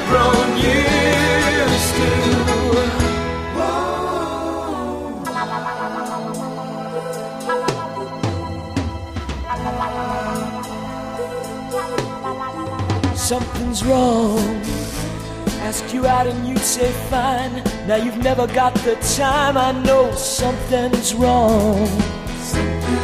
grown used to. Something's wrong. Ask you out and you'd say fine. Now you've never got the time. I know something's wrong.